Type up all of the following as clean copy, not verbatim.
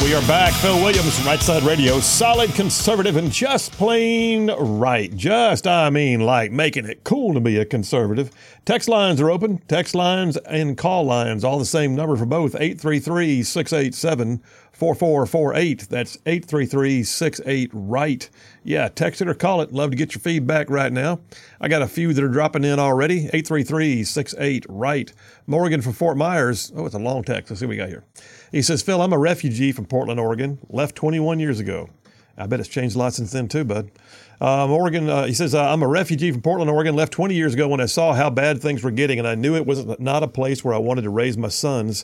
We are back. Phil Williams from Right Side Radio. Solid conservative and just plain right. Like making it cool to be a conservative. Text lines are open. Text lines and call lines, all the same number for both. 833-687-4448. That's 833-68-RIGHT. Yeah, text it or call it. Love to get your feedback right now. I got a few that are dropping in already. 833-68-RIGHT. Morgan from Fort Myers. Oh, it's a long text. Let's see what we got here. He says, Phil, I'm a refugee from Portland, Oregon. Left 21 years ago. I bet it's changed a lot since then too, bud. He says, I'm a refugee from Portland, Oregon. Left 20 years ago when I saw how bad things were getting, and I knew it was not a place where I wanted to raise my sons.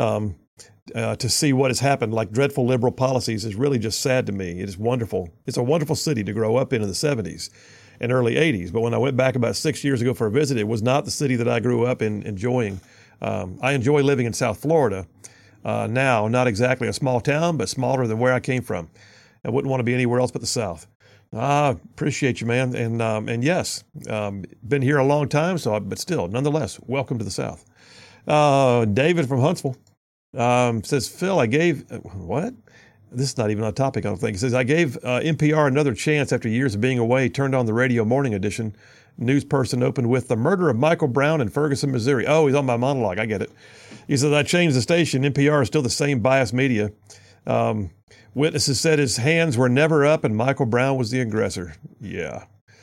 To see what has happened, like dreadful liberal policies, is really just sad to me. It is wonderful. It's a wonderful city to grow up in the 70s and early 80s. But when I went back about 6 years ago for a visit, it was not the city that I grew up in enjoying. I enjoy living in South Florida now, not exactly a small town, but smaller than where I came from. I wouldn't want to be anywhere else but the South. I appreciate you, man. And yes, been here a long time, but still, nonetheless, welcome to the South. David from Huntsville. Says, Phil, I gave, what? This is not even on topic, I don't think. It says, I gave NPR another chance after years of being away, turned on the radio morning edition. News person opened with the murder of Michael Brown in Ferguson, Missouri. Oh, he's on my monologue. I get it. He says, I changed the station. NPR is still the same biased media. Witnesses said his hands were never up and Michael Brown was the aggressor. Yeah.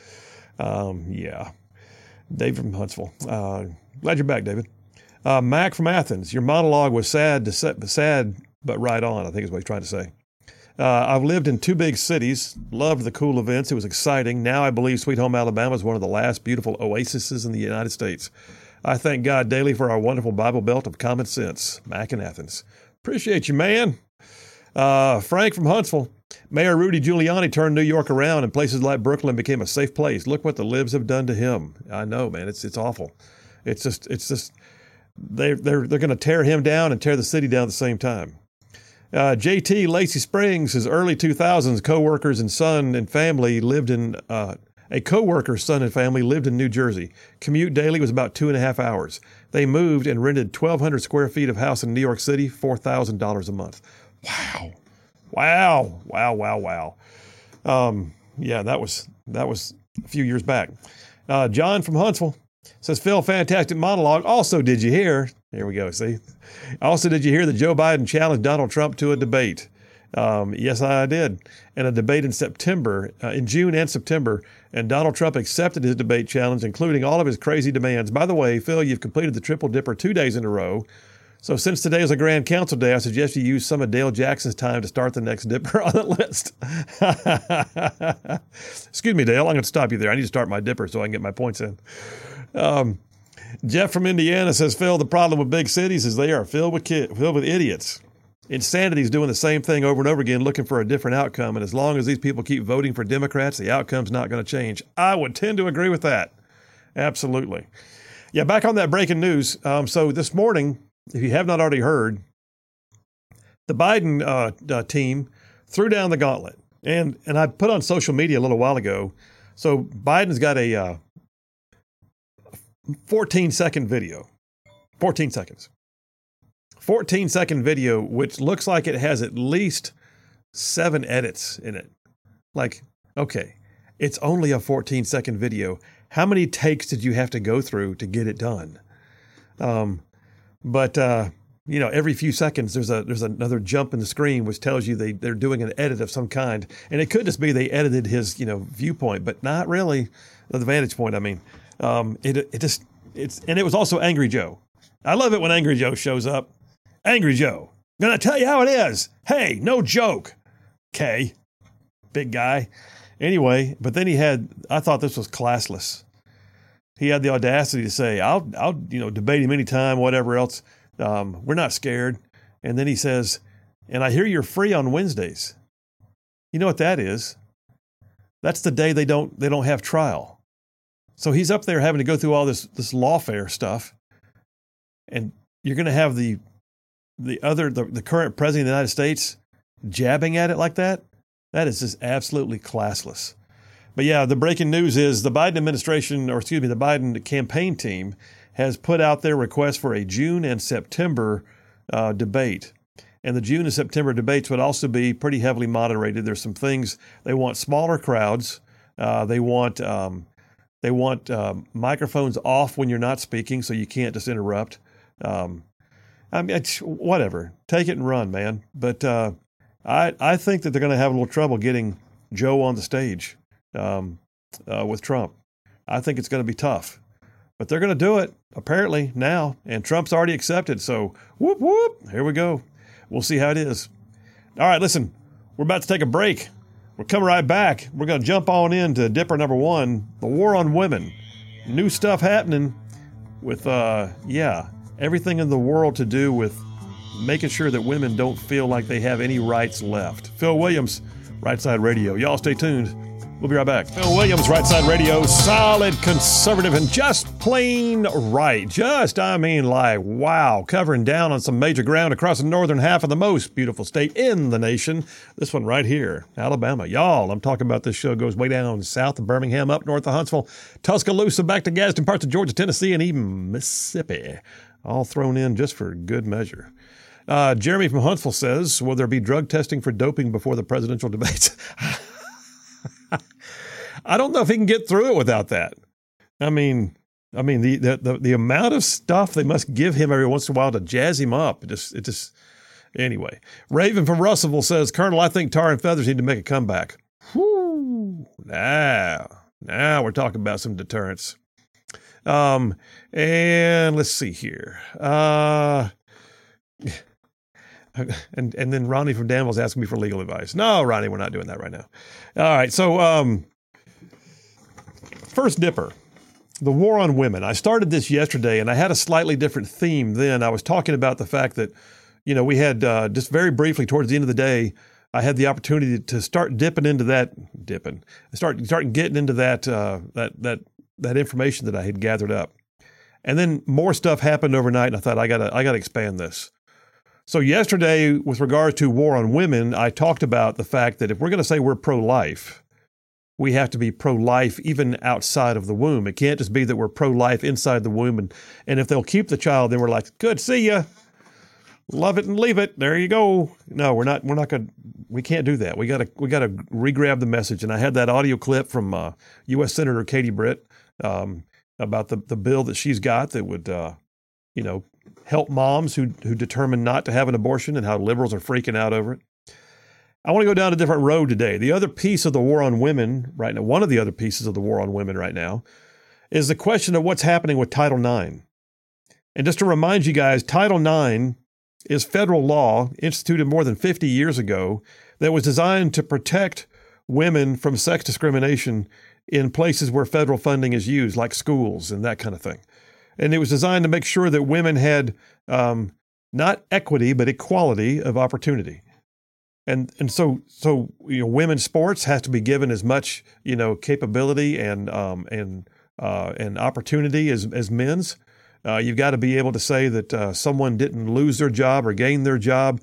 Yeah. Dave from Huntsville. Glad you're back, David. Mac from Athens, your monologue was sad, but right on, I think is what he's trying to say. I've lived in two big cities, loved the cool events. It was exciting. Now I believe Sweet Home Alabama is one of the last beautiful oases in the United States. I thank God daily for our wonderful Bible Belt of common sense. Mac in Athens. Appreciate you, man. Frank from Huntsville. Mayor Rudy Giuliani turned New York around and places like Brooklyn became a safe place. Look what the libs have done to him. I know, man. It's awful. It's just they're going to tear him down and tear the city down at the same time. JT Lacey Springs, his early 2000s coworkers and son and family lived in a coworker's son and family lived in New Jersey. Commute daily was about 2.5 hours. They moved and rented 1,200 square feet of house in New York City, $4,000 a month. Wow. Yeah, that was a few years back. John from Huntsville says, Phil, fantastic monologue. Also, did you hear? Here we go. See? Also, did you hear that Joe Biden challenged Donald Trump to a debate? Yes, I did. And a debate in June and September. And Donald Trump accepted his debate challenge, including all of his crazy demands. By the way, Phil, you've completed the Triple Dipper 2 days in a row. So since today is a Grand Council day, I suggest you use some of Dale Jackson's time to start the next dipper on the list. Excuse me, Dale. I'm going to stop you there. I need to start my dipper so I can get my points in. Jeff from Indiana says, Phil, the problem with big cities is they are filled with idiots. Insanity is doing the same thing over and over again, looking for a different outcome. And as long as these people keep voting for Democrats, the outcome's not going to change. I would tend to agree with that. Absolutely. Yeah, back on that breaking news. So this morning, if you have not already heard, the Biden team threw down the gauntlet. And I put on social media a little while ago. So Biden's got a 14-second video. 14 seconds. 14-second video, which looks like it has at least 7 edits in it. Like, okay, it's only a 14-second video. How many takes did you have to go through to get it done? But every few seconds there's another jump in the screen which tells you they're doing an edit of some kind, and it could just be they edited his viewpoint, but not really the vantage point. I mean, it was also Angry Joe. I love it when Angry Joe shows up. Angry Joe, gonna tell you how it is. Hey, no joke. Okay, big guy. Anyway, but then I thought this was classless. He had the audacity to say, I'll debate him anytime, whatever else. We're not scared. And then he says, and I hear you're free on Wednesdays. You know what that is? That's the day they don't have trial. So he's up there having to go through all this lawfare stuff. And you're going to have the current president of the United States jabbing at it like that. That is just absolutely classless. But yeah, the breaking news is the Biden the Biden campaign team has put out their request for a June and September debate. And the June and September debates would also be pretty heavily moderated. There's some things they want: smaller crowds. They want microphones off when you're not speaking, so you can't just interrupt. I mean, it's, whatever. Take it and run, man. But I think that they're going to have a little trouble getting Joe on the stage with Trump. I think it's going to be tough. But they're going to do it, apparently, now. And Trump's already accepted. So, whoop, whoop, here we go. We'll see how it is. All right, listen, we're about to take a break. We're coming right back. We're going to jump on into Dipper number 1, the war on women. New stuff happening with, everything in the world to do with making sure that women don't feel like they have any rights left. Phil Williams, Right Side Radio. Y'all stay tuned. We'll be right back. Phil Williams, Right Side Radio, solid conservative and just plain right. Wow, covering down on some major ground across the northern half of the most beautiful state in the nation. This one right here, Alabama. Y'all, I'm talking about this show goes way down south of Birmingham, up north of Huntsville, Tuscaloosa, back to Gadsden, parts of Georgia, Tennessee, and even Mississippi. All thrown in just for good measure. Jeremy from Huntsville says, will there be drug testing for doping before the presidential debates? I don't know if he can get through it without that. I mean, the amount of stuff they must give him every once in a while to jazz him up. Anyway. Raven from Russellville says, Colonel, I think Tar and Feathers need to make a comeback. Whoo! Now we're talking about some deterrence. And let's see here. And then Ronnie from Danville's asking me for legal advice. No, Ronnie, we're not doing that right now. All right, so first dipper, the war on women. I started this yesterday, and I had a slightly different theme then. I was talking about the fact that, we had just very briefly towards the end of the day, I had the opportunity to start getting into that that information that I had gathered up, and then more stuff happened overnight, and I thought I gotta expand this. So yesterday, with regards to war on women, I talked about the fact that if we're going to say we're pro-life, we have to be pro-life even outside of the womb. It can't just be that we're pro-life inside the womb, and if they'll keep the child, then we're like, good, see ya, love it and leave it. There you go. No, we're not going. We can't do that. We got to re-grab the message. And I had that audio clip from U.S. Senator Katie Britt about the bill that she's got that would, help moms who determine not to have an abortion and how liberals are freaking out over it. I want to go down a different road today. The other piece of the war on women right now, one of the other pieces of the war on women right now, is the question of what's happening with Title IX. And just to remind you guys, Title IX is federal law instituted more than 50 years ago that was designed to protect women from sex discrimination in places where federal funding is used, like schools and that kind of thing. And it was designed to make sure that women had not equity, but equality of opportunity. And so women's sports has to be given as much capability and opportunity as men's. You've got to be able to say that someone didn't lose their job or gain their job,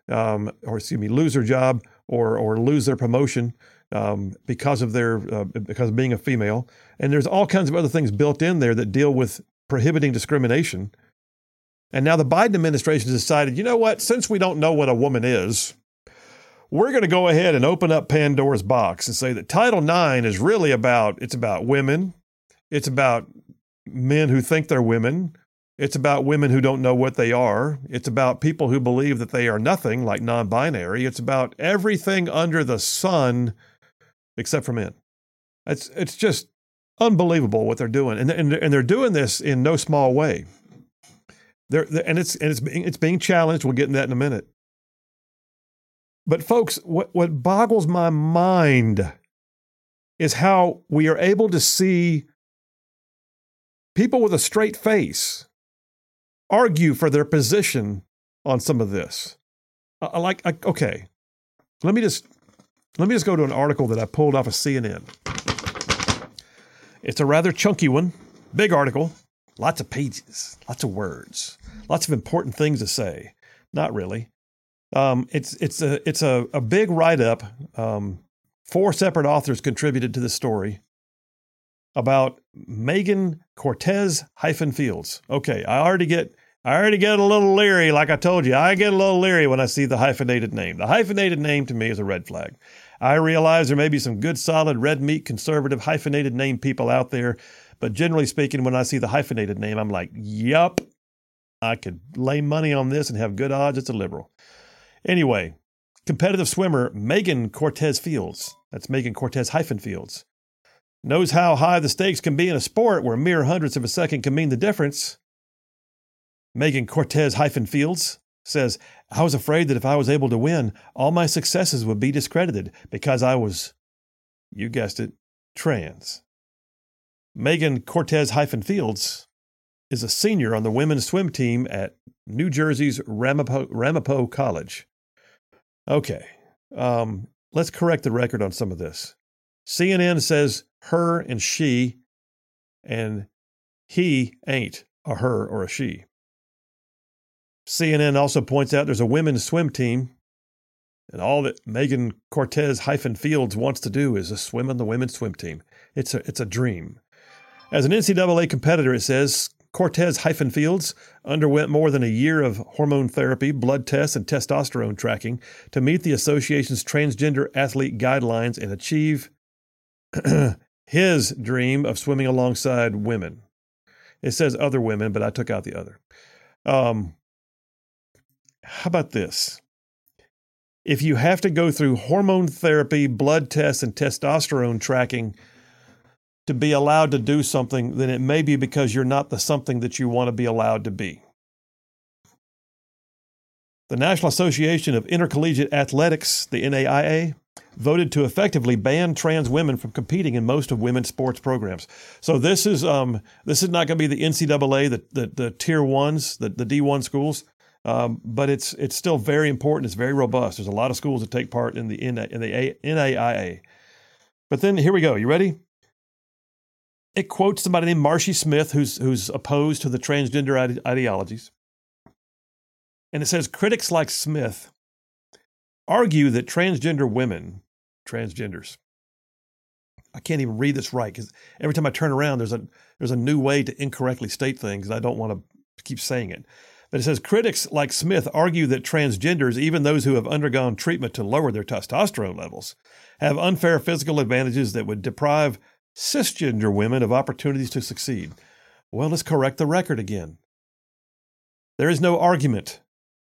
lose their job or lose their promotion because of being a female. And there's all kinds of other things built in there that deal with prohibiting discrimination. And now the Biden administration has decided, you know what, since we don't know what a woman is, we're going to go ahead and open up Pandora's box and say that Title IX is really about women. It's about men who think they're women. It's about women who don't know what they are. It's about people who believe that they are nothing, like non-binary. It's about everything under the sun except for men. It's just unbelievable what they're doing, and they're doing this in no small way. It's being challenged. We'll get into that in a minute. But folks, what boggles my mind is how we are able to see people with a straight face argue for their position on some of this. Okay, let me just go to an article that I pulled off of CNN. It's a rather chunky one, big article, lots of pages, lots of words, lots of important things to say. Not really. It's a big write-up. 4 separate authors contributed to this story about Megan Cortez-Fields. Okay, I already get I already get a little leery, like I told you. I get a little leery when I see the hyphenated name. The hyphenated name to me is a red flag. I realize there may be some good, solid, red meat, conservative, hyphenated name people out there, but generally speaking, when I see the hyphenated name, I'm like, yup, I could lay money on this and have good odds it's a liberal. Anyway, competitive swimmer Megan Cortez Fields, that's Megan Cortez Fields, knows how high the stakes can be in a sport where mere hundredths of a second can mean the difference. Megan Cortez Fields says, I was afraid that if I was able to win, all my successes would be discredited because I was, you guessed it, trans. Megan Cortez Fields is a senior on the women's swim team at New Jersey's Ramapo College. Okay, let's correct the record on some of this. CNN says her and she, and he ain't a her or a she. CNN also points out there's a women's swim team, and all that Megan Cortez Fields wants to do is to swim on the women's swim team. It's a dream. As an NCAA competitor, it says Cortez Fields underwent more than a year of hormone therapy, blood tests, and testosterone tracking to meet the association's transgender athlete guidelines and achieve his dream of swimming alongside women. It says other women, but I took out the other. How about this? If you have to go through hormone therapy, blood tests, and testosterone tracking to be allowed to do something, then it may be because you're not the something that you want to be allowed to be. The National Association of Intercollegiate Athletics, the NAIA, voted to effectively ban trans women from competing in most of women's sports programs. So this is not going to be the NCAA, the tier ones, the D1 schools. But it's still very important. It's very robust. There's a lot of schools that take part in the NAIA. But then here we go. You ready? It quotes somebody named Marcy Smith, who's opposed to the transgender ideologies. And it says, critics like Smith argue that transgender women, transgenders, I can't even read this right because every time I turn around, there's a new way to incorrectly state things, and I don't want to keep saying it. But it says, critics like Smith argue that transgenders, even those who have undergone treatment to lower their testosterone levels, have unfair physical advantages that would deprive cisgender women of opportunities to succeed. Well, let's correct the record again. There is no argument.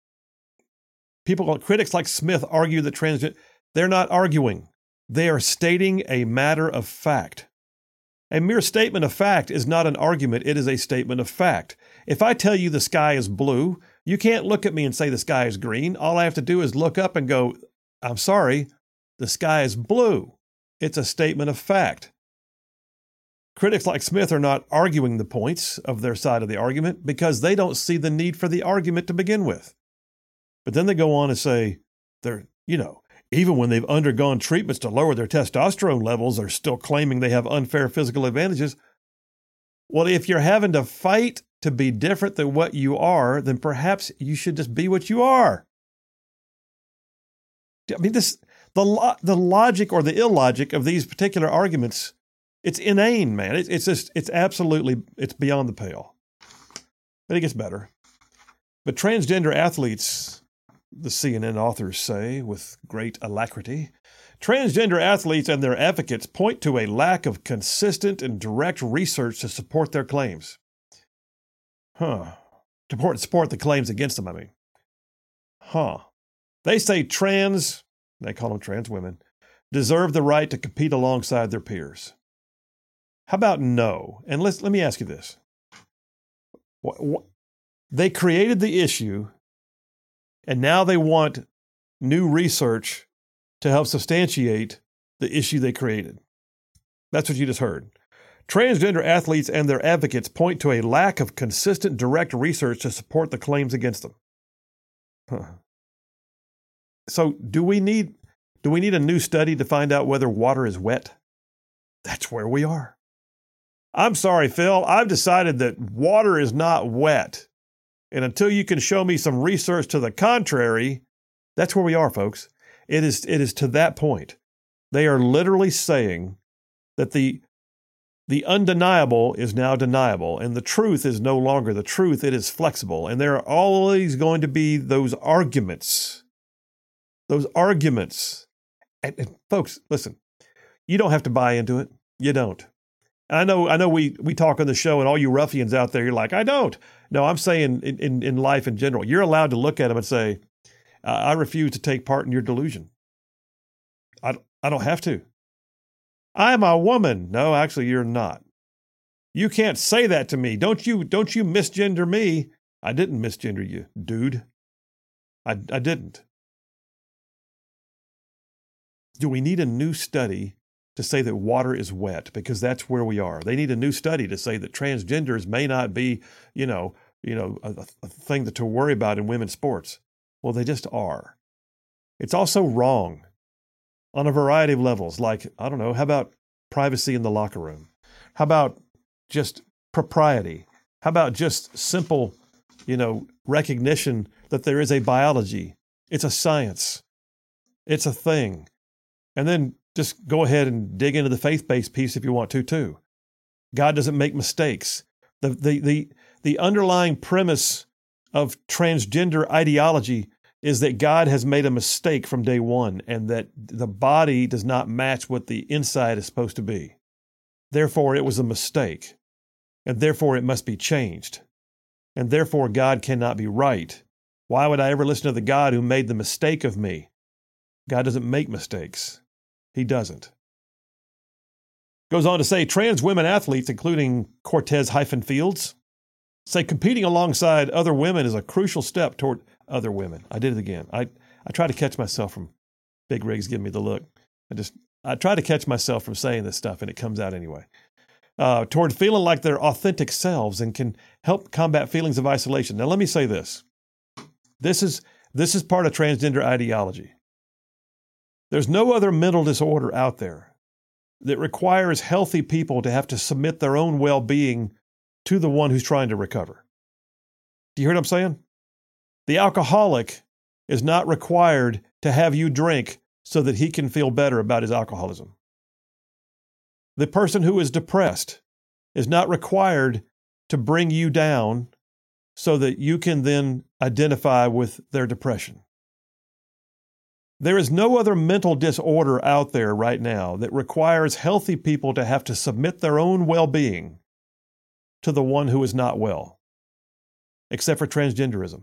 Critics like Smith argue that transgender, they're not arguing. They are stating a matter of fact. A mere statement of fact is not an argument. It is a statement of fact. If I tell you the sky is blue, you can't look at me and say the sky is green. All I have to do is look up and go, I'm sorry, the sky is blue. It's a statement of fact. Critics like Smith are not arguing the points of their side of the argument because they don't see the need for the argument to begin with. But then they go on and say, even when they've undergone treatments to lower their testosterone levels, they're still claiming they have unfair physical advantages. Well, if you're having to fight to be different than what you are, then perhaps you should just be what you are. I mean, the logic or the illogic of these particular arguments, it's inane, man. It's absolutely beyond the pale. But it gets better. But transgender athletes, the CNN authors say with great alacrity, transgender athletes and their advocates point to a lack of consistent and direct research to support their claims. To support the claims against them, I mean. They say they call them trans women, deserve the right to compete alongside their peers. How about no? And let me ask you this. They created the issue, and now they want new research to help substantiate the issue they created. That's what you just heard. Transgender athletes and their advocates point to a lack of consistent direct research to support the claims against them. So do we need a new study to find out whether water is wet? That's where we are. I'm sorry, Phil. I've decided that water is not wet. And until you can show me some research to the contrary, that's where we are, folks. It is to that point. They are literally saying that the The undeniable is now deniable, and the truth is no longer the truth. It is flexible. And there are always going to be those arguments. Those arguments. And folks, listen, you don't have to buy into it. You don't. I know we talk on the show, and all you ruffians out there, you're like, I don't. No, I'm saying in life in general, you're allowed to look at them and say, I refuse to take part in your delusion. I don't have to. I'm a woman. No, actually, you're not. You can't say that to me. Don't you misgender me. I didn't misgender you, dude. I didn't. Do we need a new study to say that water is wet? Because that's where we are. They need a new study to say that transgenders may not be, a thing to worry about in women's sports. Well, they just are. It's also wrong on a variety of levels. Like, I don't know, how about privacy in the locker room? How about just propriety? How about just simple, recognition that there is a biology? It's a science. It's a thing. And then just go ahead and dig into the faith-based piece if you want to, too. God doesn't make mistakes. The underlying premise of transgender ideology is that God has made a mistake from day one, and that the body does not match what the inside is supposed to be. Therefore, it was a mistake, and therefore it must be changed. And therefore, God cannot be right. Why would I ever listen to the God who made the mistake of me? God doesn't make mistakes. He doesn't. Goes on to say, trans women athletes, including Cortez-Fields, say competing alongside other women is a crucial step toward other women. I did it again. I try to catch myself from Big Riggs giving me the look. I try to catch myself from saying this stuff, and it comes out anyway. Toward feeling like their authentic selves and can help combat feelings of isolation. Now, let me say this. This is part of transgender ideology. There's no other mental disorder out there that requires healthy people to have to submit their own well-being to the one who's trying to recover. Do you hear what I'm saying? The alcoholic is not required to have you drink so that he can feel better about his alcoholism. The person who is depressed is not required to bring you down so that you can then identify with their depression. There is no other mental disorder out there right now that requires healthy people to have to submit their own well-being to the one who is not well, except for transgenderism.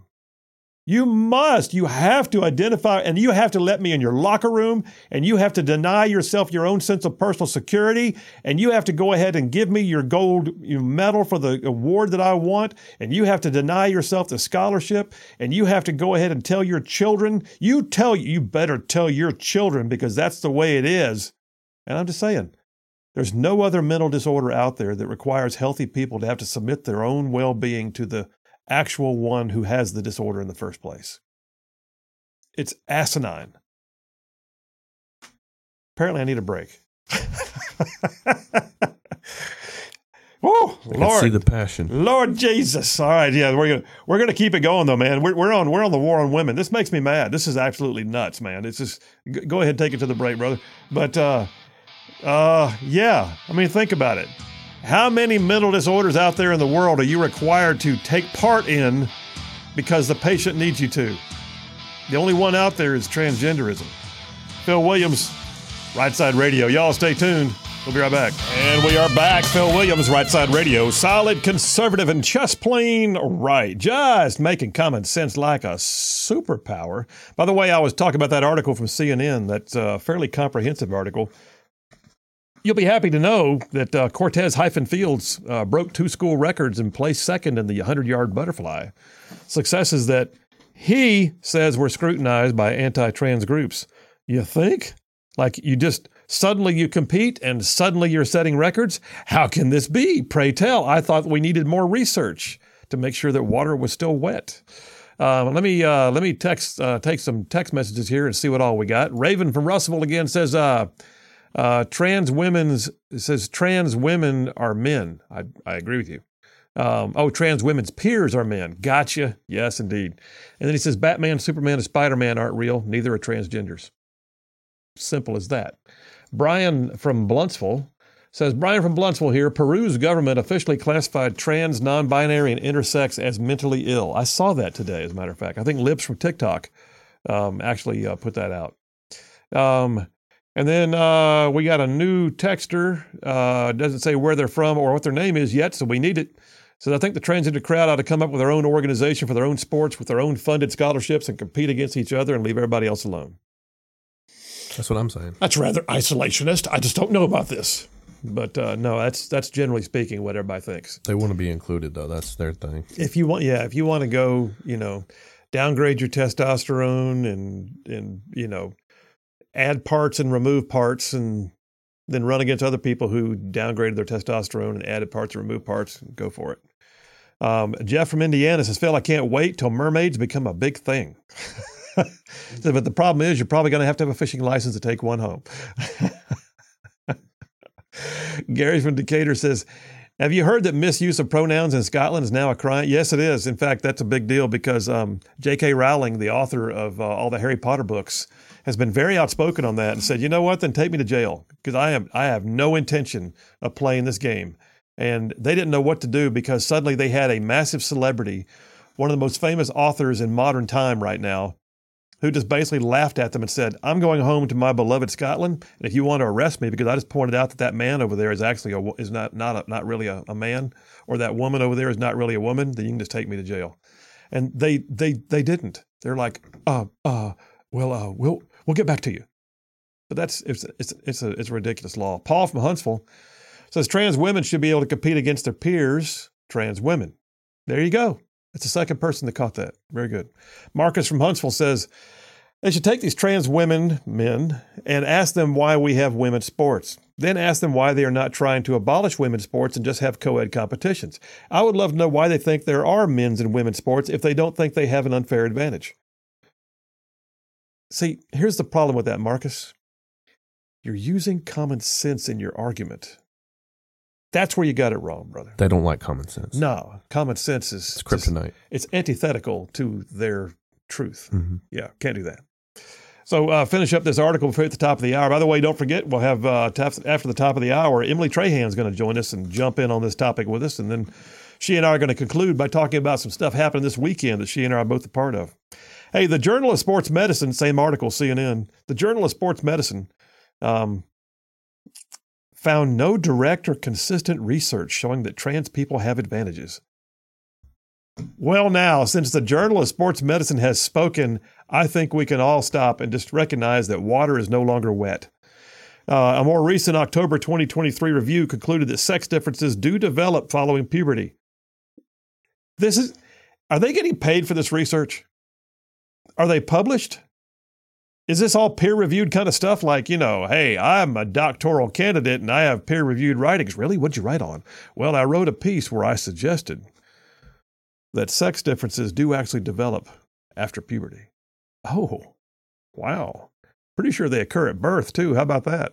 You have to identify, and you have to let me in your locker room, and you have to deny yourself your own sense of personal security, and you have to go ahead and give me your gold medal for the award that I want, and you have to deny yourself the scholarship, and you have to go ahead and tell your children, you better tell your children because that's the way it is. And I'm just saying, there's no other mental disorder out there that requires healthy people to have to submit their own well-being to the actual one who has the disorder in the first place. It's asinine. Apparently, I need a break. Oh, Lord! See the passion, Lord Jesus! All right, yeah, we're gonna keep it going though, man. We're on the war on women. This makes me mad. This is absolutely nuts, man. It's just go ahead and take it to the break, brother. But yeah, I mean, think about it. How many mental disorders out there in the world are you required to take part in because the patient needs you to? The only one out there is transgenderism. Phil Williams, Right Side Radio. Y'all stay tuned. We'll be right back. And we are back. Phil Williams, Right Side Radio. Solid, conservative, and just plain right. Just making common sense like a superpower. By the way, I was talking about that article from CNN. That's a fairly comprehensive article. You'll be happy to know that Cortez-Fields broke 2 school records and placed second in the 100-yard butterfly. Successes that he says were scrutinized by anti-trans groups. You think? Like suddenly you compete and suddenly you're setting records? How can this be? Pray tell. I thought we needed more research to make sure that water was still wet. Let me take some text messages here and see what all we got. Raven from Russellville again says, trans women are men. I agree with you. Trans women's peers are men. Gotcha. Yes, indeed. And then he says, Batman, Superman, and Spider-Man aren't real. Neither are transgenders. Simple as that. Brian from Bluntsville Says Brian from Bluntsville here. Peru's government officially classified trans, non-binary, and intersex as mentally ill. I saw that today, as a matter of fact. I think Libs from TikTok actually put that out. And then we got a new texter. Doesn't say where they're from or what their name is yet, so we need it. So I think the transgender crowd ought to come up with their own organization for their own sports with their own funded scholarships and compete against each other and leave everybody else alone. That's what I'm saying. That's rather isolationist. I just don't know about this. But no, that's generally speaking what everybody thinks. They want to be included, though. That's their thing. If you want to go, downgrade your testosterone and add parts and remove parts and then run against other people who downgraded their testosterone and added parts and removed parts, go for it. Jeff from Indiana says, Phil, I can't wait till mermaids become a big thing. But the problem is you're probably going to have a fishing license to take one home. Gary from Decatur says, have you heard that misuse of pronouns in Scotland is now a crime? Yes, it is. In fact, that's a big deal because J.K. Rowling, the author of all the Harry Potter books, has been very outspoken on that and said, you know what, then take me to jail because I have no intention of playing this game. And they didn't know what to do because suddenly they had a massive celebrity, one of the most famous authors in modern time right now, who just basically laughed at them and said, I'm going home to my beloved Scotland, and if you want to arrest me because I just pointed out that man over there is actually not really a man, or that woman over there is not really a woman, then you can just take me to jail. And they didn't. They're like, we'll get back to you. But it's a ridiculous law. Paul from Huntsville says trans women should be able to compete against their peers, trans women. There you go. That's the second person that caught that. Very good. Marcus from Huntsville says they should take these trans men and ask them why we have women's sports. Then ask them why they are not trying to abolish women's sports and just have co-ed competitions. I would love to know why they think there are men's and women's sports if they don't think they have an unfair advantage. See, here's the problem with that, Marcus. You're using common sense in your argument. That's where you got it wrong, brother. They don't like common sense. No, common sense is... It's kryptonite. It's antithetical to their truth. Mm-hmm. Yeah, can't do that. So finish up this article before at the top of the hour. By the way, don't forget, we'll have, after the top of the hour, Emily Trahan's going to join us and jump in on this topic with us. And then she and I are going to conclude by talking about some stuff happening this weekend that she and I are both a part of. Hey, the Journal of Sports Medicine, same article, CNN, the Journal of Sports Medicine found no direct or consistent research showing that trans people have advantages. Well, now, since the Journal of Sports Medicine has spoken, I think we can all stop and just recognize that water is no longer wet. A more recent October 2023 review concluded that sex differences do develop following puberty. Are they getting paid for this research? Are they published? Is this all peer-reviewed kind of stuff like, hey, I'm a doctoral candidate and I have peer-reviewed writings. Really? What'd you write on? Well, I wrote a piece where I suggested that sex differences do actually develop after puberty. Oh, wow. Pretty sure they occur at birth, too. How about that?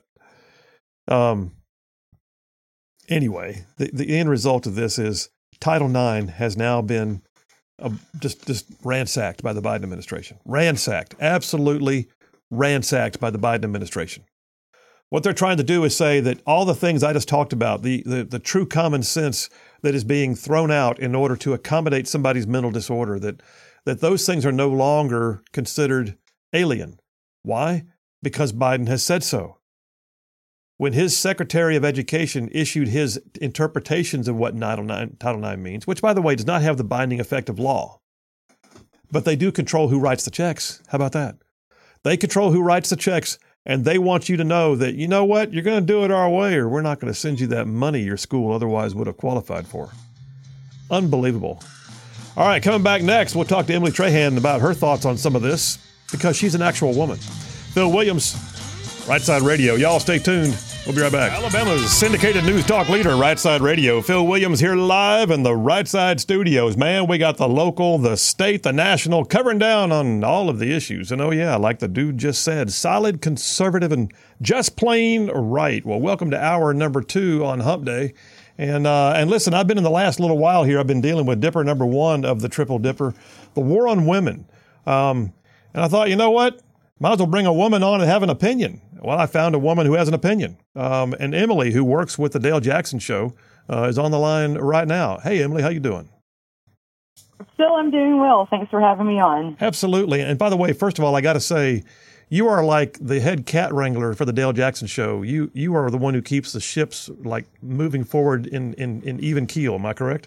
Anyway, the end result of this is Title IX has now been just ransacked by the Biden administration. Ransacked. Absolutely ransacked by the Biden administration. What they're trying to do is say that all the things I just talked about, the true common sense that is being thrown out in order to accommodate somebody's mental disorder, that those things are no longer considered alien. Why? Because Biden has said so. When his Secretary of Education issued his interpretations of what Title IX means, which, by the way, does not have the binding effect of law, but they do control who writes the checks. How about that? They control who writes the checks, and they want you to know that, you know what, you're going to do it our way, or we're not going to send you that money your school otherwise would have qualified for. Unbelievable. All right, coming back next, we'll talk to Emily Trahan about her thoughts on some of this, because she's an actual woman. Phil Williams, Right Side Radio. Y'all stay tuned. We'll be right back. Alabama's syndicated news talk leader, Right Side Radio. Phil Williams here live in the Right Side studios. Man, we got the local, the state, the national, covering down on all of the issues. And oh yeah, like the dude just said, solid, conservative, and just plain right. Well, welcome to hour number 2 on Hump Day. And listen, I've been in the last little while here, I've been dealing with Dipper number 1 of the Triple Dipper, the war on women. And I thought, you know what? Might as well bring a woman on and have an opinion. Well, I found a woman who has an opinion. And Emily, who works with the Dale Jackson Show, is on the line right now. Hey, Emily, how you doing? Phil, I'm doing well. Thanks for having me on. Absolutely. And by the way, first of all, I got to say, you are like the head cat wrangler for the Dale Jackson Show. You are the one who keeps the ships like moving forward in even keel. Am I correct?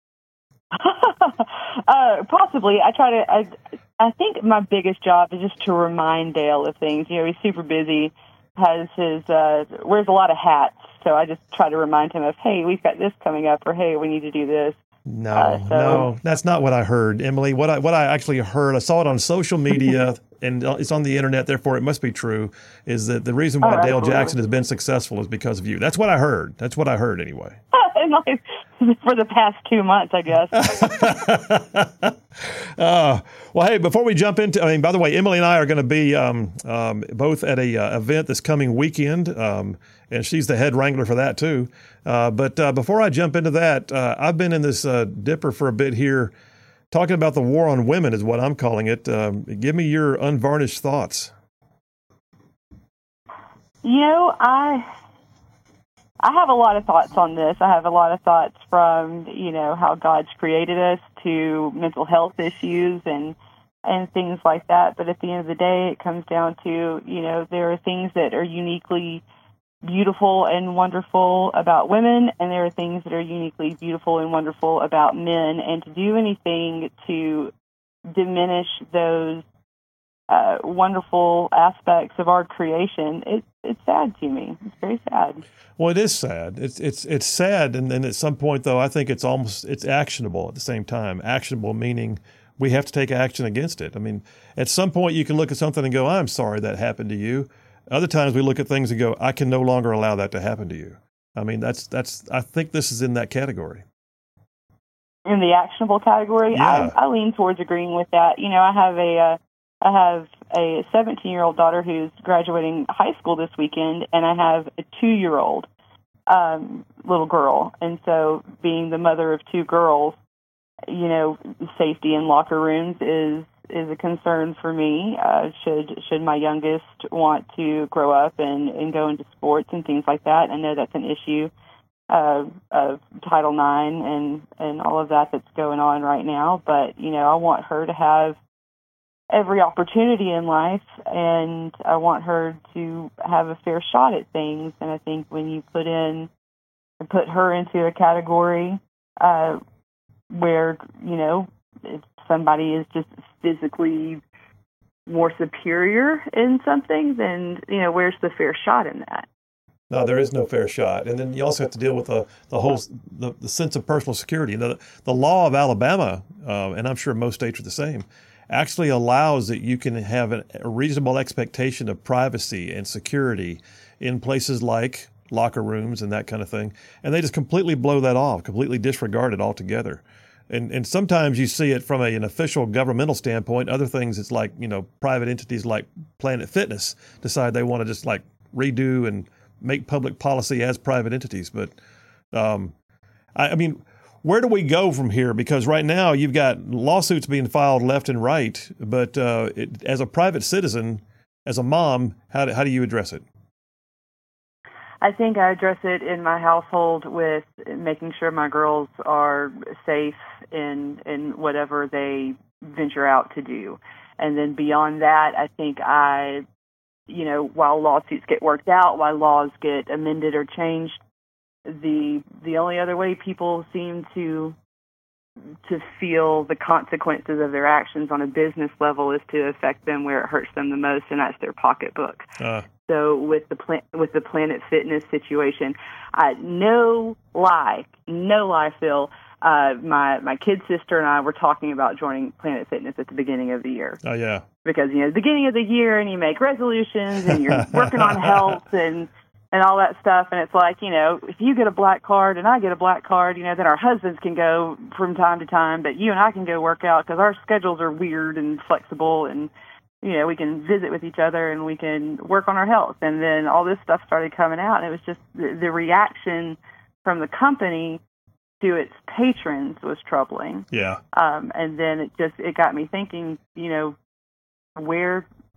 Possibly. I think my biggest job is just to remind Dale of things. You know, he's super busy, has his wears a lot of hats. So I just try to remind him of, hey, we've got this coming up, or hey, we need to do this. No, that's not what I heard, Emily. What I actually heard, I saw it on social media and it's on the internet, therefore it must be true, is that the reason why Dale Jackson has been successful is because of you. That's what I heard. That's what I heard anyway. For the past 2 months, I guess. Well, hey, before we jump into, by the way, Emily and I are going to be both at a event this coming weekend, and she's the head wrangler for that too. But before I jump into that, I've been in this dipper for a bit here, talking about the war on women is what I'm calling it. Give me your unvarnished thoughts. You know, I have a lot of thoughts on this. I have a lot of thoughts from, you know, how God's created us to mental health issues and things like that. But at the end of the day, it comes down to, you know, there are things that are uniquely beautiful and wonderful about women, and there are things that are uniquely beautiful and wonderful about men. And to do anything to diminish those wonderful aspects of our creation, it's sad to me. It's very sad. Well, it is sad. It's sad, and then at some point, though, I think it's actionable at the same time. Actionable meaning we have to take action against it. I mean, at some point, you can look at something and go, "I'm sorry that happened to you." Other times, we look at things and go, "I can no longer allow that to happen to you." I mean, that's. I think this is in that category. In the actionable category, yeah. I lean towards agreeing with that. You know, I have a 17-year-old daughter who's graduating high school this weekend, and I have a 2-year-old little girl. And so being the mother of 2 girls, you know, safety in locker rooms is a concern for me. Should my youngest want to grow up and go into sports and things like that, I know that's an issue of Title IX and all of that's going on right now. But, you know, I want her to have every opportunity in life, and I want her to have a fair shot at things. And I think when you put her into a category where, you know, if somebody is just physically more superior in something, then, you know, where's the fair shot in that? No, there is no fair shot. And then you also have to deal with the whole sense of personal security. The law of Alabama, and I'm sure most states are the same, actually allows that you can have a reasonable expectation of privacy and security in places like locker rooms and that kind of thing. And they just completely blow that off, completely disregard it altogether. And sometimes you see it from an official governmental standpoint. Other things, it's like, you know, private entities like Planet Fitness decide they want to just like redo and make public policy as private entities. But I mean, where do we go from here? Because right now you've got lawsuits being filed left and right. But as a private citizen, as a mom, how do you address it? I think I address it in my household with making sure my girls are safe in whatever they venture out to do. And then beyond that, I think you know, while lawsuits get worked out, while laws get amended or changed, the only other way people seem to feel the consequences of their actions on a business level is to affect them where it hurts them the most, and that's their pocketbook. So with the Planet Fitness situation, no lie, Phil. My kid sister and I were talking about joining Planet Fitness at the beginning of the year. Oh yeah, because, you know, the beginning of the year, and you make resolutions, and you're working on health and all that stuff. And it's like, you know, if you get a black card and I get a black card, you know, then our husbands can go from time to time, but you and I can go work out because our schedules are weird and flexible, and, you know, we can visit with each other and we can work on our health. And then all this stuff started coming out, and it was just the reaction from the company to its patrons was troubling. Yeah. And then it got me thinking, you know, where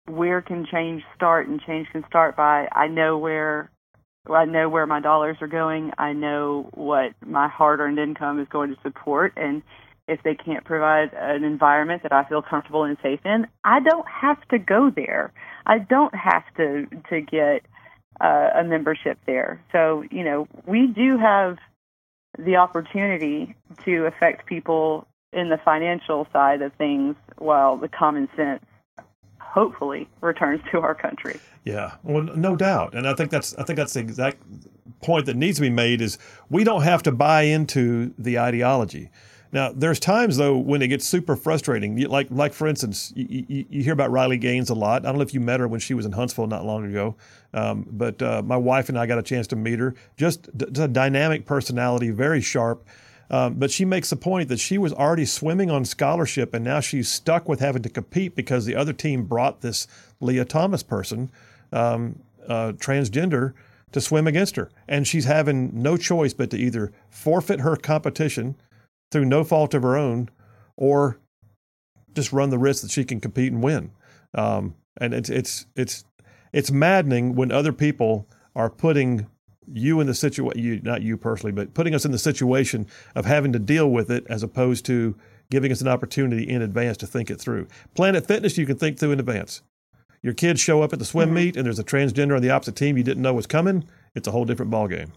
where can change start? And change can start by I know where my dollars are going. I know what my hard-earned income is going to support, and if they can't provide an environment that I feel comfortable and safe in, I don't have to go there. I don't have to get a membership there. So, we do have the opportunity to affect people in the financial side of things while the common sense hopefully returns to our country. Yeah, well, no doubt. And I think that's the exact point that needs to be made is we don't have to buy into the ideology. Now, there's times, though, when it gets super frustrating. Like for instance, you hear about Riley Gaines a lot. I don't know if you met her when she was in Huntsville not long ago, but my wife and I got a chance to meet her. Just a dynamic personality, very sharp. But she makes the point that she was already swimming on scholarship, and now she's stuck with having to compete because the other team brought this Leah Thomas person, transgender, to swim against her. And she's having no choice but to either forfeit her competition through no fault of her own, or just run the risk that she can compete and win. And it's maddening when other people are putting you in the situation, not you personally, but putting us in the situation of having to deal with it as opposed to giving us an opportunity in advance to think it through. Planet Fitness, you can think through in advance. Your kids show up at the swim meet and there's a transgender on the opposite team you didn't know was coming. It's a whole different ballgame.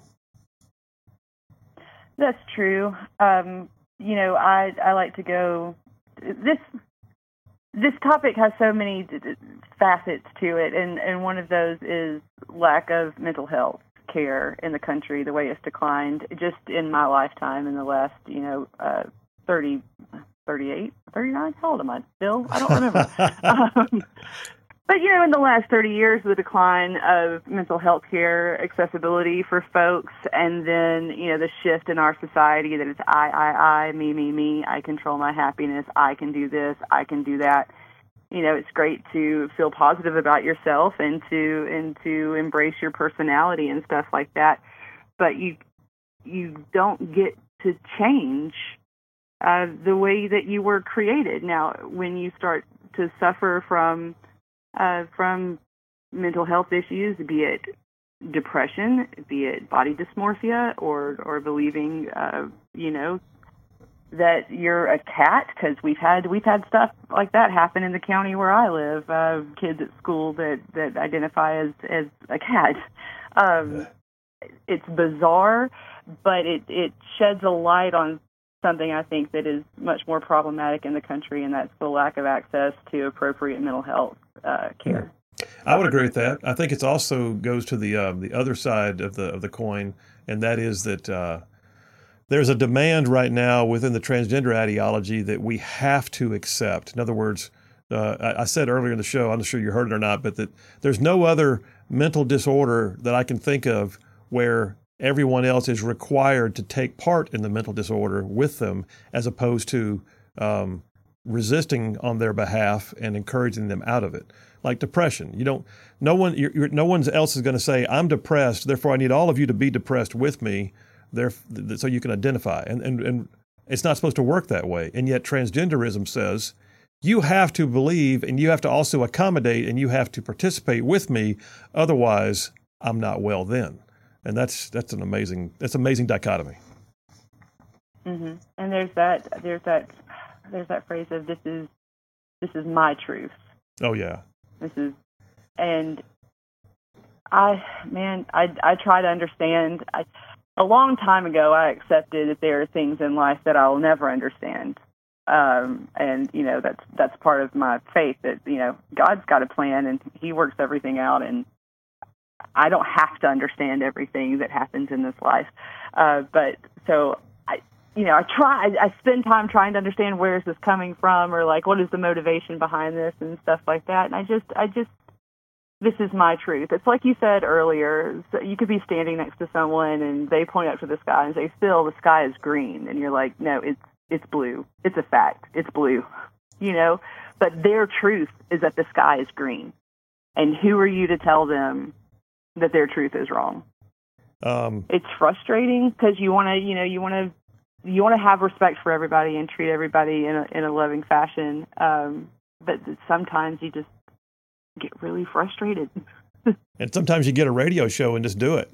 That's true. I like to go. This topic has so many facets to it, and one of those is lack of mental health care in the country, the way it's declined just in my lifetime in the last, 30, 38, 39, how old am I still? I don't remember. But, in the last 30 years, the decline of mental health care accessibility for folks, and then, the shift in our society that it's I, me, I control my happiness, I can do this, I can do that. It's great to feel positive about yourself and to embrace your personality and stuff like that. But you don't get to change the way that you were created. Now, when you start to suffer from mental health issues, be it depression, be it body dysmorphia, or believing, that you're a cat, because we've had stuff like that happen in the county where I live. Kids at school that identify as a cat. It's bizarre, but it sheds a light on something I think that is much more problematic in the country, and that's the lack of access to appropriate mental health care. I would agree with that. I think it also goes to the other side of the coin, and that is that there's a demand right now within the transgender ideology that we have to accept. In other words, I said earlier in the show, I'm not sure you heard it or not, but that there's no other mental disorder that I can think of where everyone else is required to take part in the mental disorder with them, as opposed to resisting on their behalf and encouraging them out of it. Like depression, no one else is going to say, I'm depressed, therefore I need all of you to be depressed with me, so you can identify. And it's not supposed to work that way. And yet transgenderism says you have to believe, and you have to also accommodate, and you have to participate with me, otherwise I'm not well then. And that's an amazing dichotomy. Mm-hmm. And there's that phrase of this is my truth. Oh yeah. And I try to understand. A long time ago, I accepted that there are things in life that I'll never understand. And that's part of my faith that, God's got a plan and He works everything out, and I don't have to understand everything that happens in this life. But so I spend time trying to understand where is this coming from, or like, what is the motivation behind this and stuff like that. And I just, this is my truth. It's like you said earlier, so you could be standing next to someone and they point up to the sky and say, Phil, the sky is green. And you're like, no, it's blue. It's a fact. It's blue, but their truth is that the sky is green. And who are you to tell them that their truth is wrong? It's frustrating because you want to have respect for everybody and treat everybody in a loving fashion. But sometimes get really frustrated. And sometimes you get a radio show and just do it.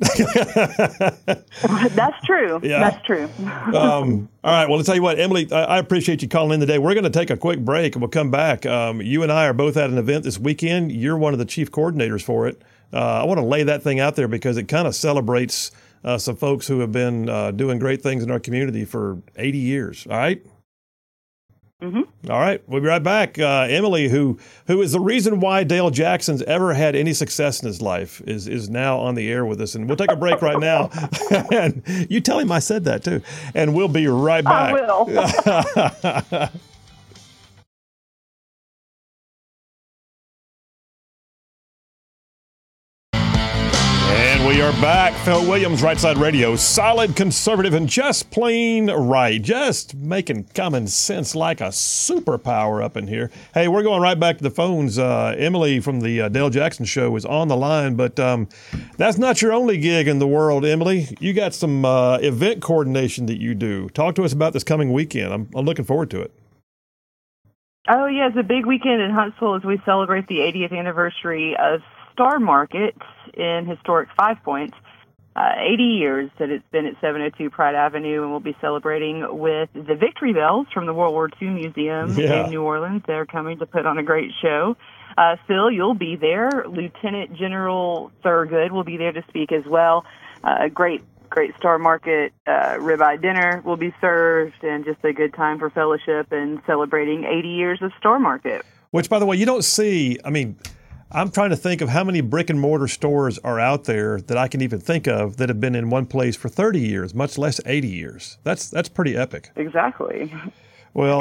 That's true. Yeah. That's true. All right. Well, I'll tell you what, Emily, I appreciate you calling in today. We're going to take a quick break and we'll come back. You and I are both at an event this weekend. You're one of the chief coordinators for it. I want to lay that thing out there because it kind of celebrates some folks who have been doing great things in our community for 80 years. All right. Mm-hmm. All right, we'll be right back. Emily, who is the reason why Dale Jackson's ever had any success in his life, is now on the air with us, and we'll take a break right now. And you tell him I said that too, and we'll be right back. I will. And we are back. Phil Williams, Right Side Radio. Solid, conservative, and just plain right. Just making common sense like a superpower up in here. Hey, we're going right back to the phones. Emily from the Dale Jackson Show is on the line, but that's not your only gig in the world, Emily. You got some event coordination that you do. Talk to us about this coming weekend. I'm looking forward to it. Oh, yeah, it's a big weekend in Huntsville as we celebrate the 80th anniversary of Star Market in historic Five Points. 80 years that it's been at 702 Pride Avenue, and we'll be celebrating with the Victory Bells from the World War II Museum in New Orleans. They're coming to put on a great show. Phil, you'll be there. Lieutenant General Thurgood will be there to speak as well. Great Star Market ribeye dinner will be served, and just a good time for fellowship and celebrating 80 years of Star Market. Which, by the way, you don't see, I mean, I'm trying to think of how many brick and mortar stores are out there that I can even think of that have been in one place for 30 years, much less 80 years. That's pretty epic. Exactly. Well,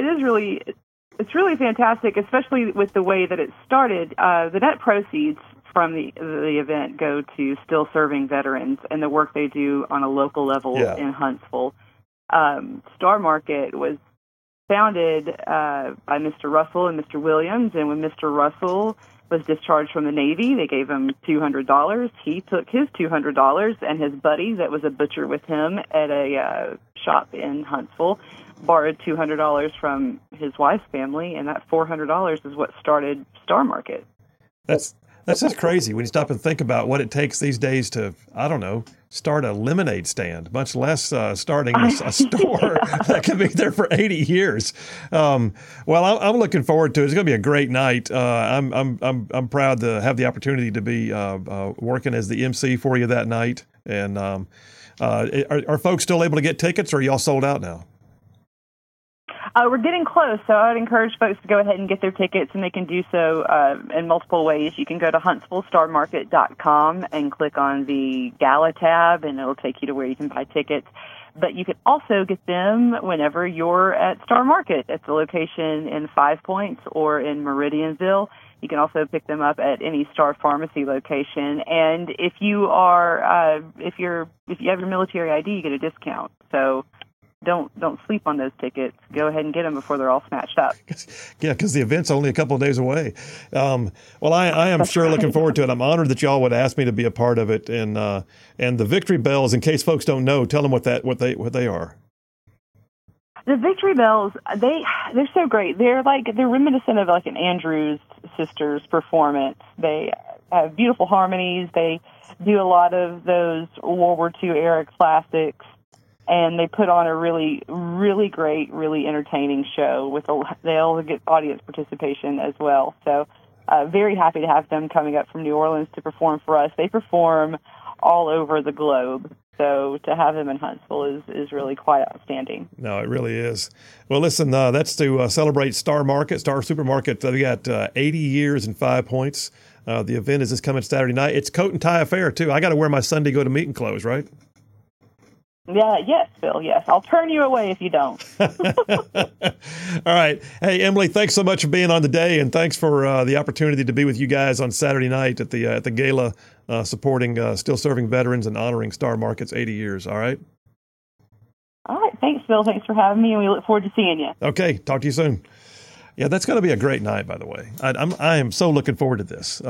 it's really fantastic, especially with the way that it started. The net proceeds from the event go to still serving veterans and the work they do on a local level in Huntsville. Star Market was founded by Mr. Russell and Mr. Williams, and when Mr. Russell was discharged from the Navy, they gave him $200. He took his $200, and his buddy that was a butcher with him at a shop in Huntsville borrowed $200 from his wife's family, and that $400 is what started Star Market. That's just crazy when you stop and think about what it takes these days to, I don't know, start a lemonade stand, much less starting a store that can be there for 80 years. Well, I'm looking forward to it. It's going to be a great night. I'm proud to have the opportunity to be working as the MC for you that night. And are folks still able to get tickets, or are y'all sold out now? We're getting close, so I would encourage folks to go ahead and get their tickets, and they can do so in multiple ways. You can go to HuntsvilleStarMarket.com and click on the Gala tab, and it'll take you to where you can buy tickets. But you can also get them whenever you're at Star Market at the location in Five Points or in Meridianville. You can also pick them up at any Star Pharmacy location. And if you are, if you have your military ID, you get a discount. So don't sleep on those tickets. Go ahead and get them before they're all snatched up. Yeah, because the event's only a couple of days away. Well, I am sure looking forward to it. I'm honored that y'all would ask me to be a part of it. And the Victory Bells, in case folks don't know, tell them what they are. The Victory Bells, they're so great. They're reminiscent of like an Andrews Sisters performance. They have beautiful harmonies. They do a lot of those World War II era classics. And they put on a really, really great, really entertaining show. They'll get audience participation as well. So very happy to have them coming up from New Orleans to perform for us. They perform all over the globe. So to have them in Huntsville is really quite outstanding. No, it really is. Well, listen, that's to celebrate Star Supermarket. They got 80 years and 5 points. The event is this coming Saturday night. It's coat and tie affair, too. I got to wear my Sunday go to meeting clothes, right? Yeah, yes, Phil, yes. I'll turn you away if you don't. All right. Hey, Emily, thanks so much for being on today, and thanks for the opportunity to be with you guys on Saturday night at the gala supporting still serving veterans and honoring Star Market's 80 years. All right? All right. Thanks, Phil. Thanks for having me, and we look forward to seeing you. Okay. Talk to you soon. Yeah, that's going to be a great night, by the way. I am so looking forward to this.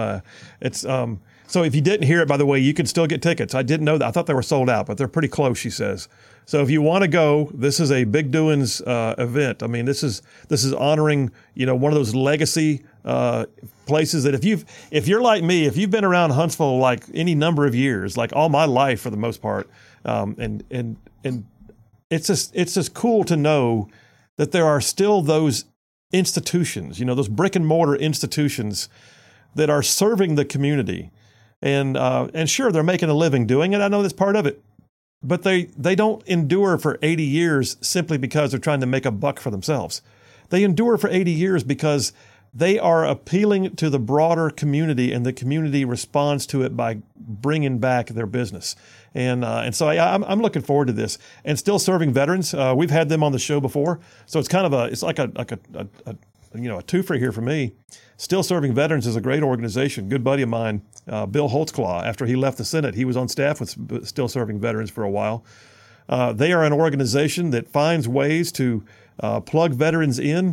So if you didn't hear it, by the way, you can still get tickets. I didn't know that. I thought they were sold out, but they're pretty close, she says. So if you want to go, this is a big doings event. I mean, this is honoring, one of those legacy places that if you're like me, if you've been around Huntsville like any number of years, like all my life for the most part, and it's just cool to know that there are still those institutions, those brick and mortar institutions that are serving the community, and sure, they're making a living doing it. I know that's part of it, but they don't endure for 80 years simply because they're trying to make a buck for themselves. They endure for 80 years because they are appealing to the broader community, and the community responds to it by bringing back their business. And so I'm looking forward to this, and still serving veterans. We've had them on the show before, so it's kind of a twofer here for me. Still Serving Veterans is a great organization. Good buddy of mine, Bill Holtzclaw. After he left the Senate, he was on staff with Still Serving Veterans for a while. They are an organization that finds ways to plug veterans in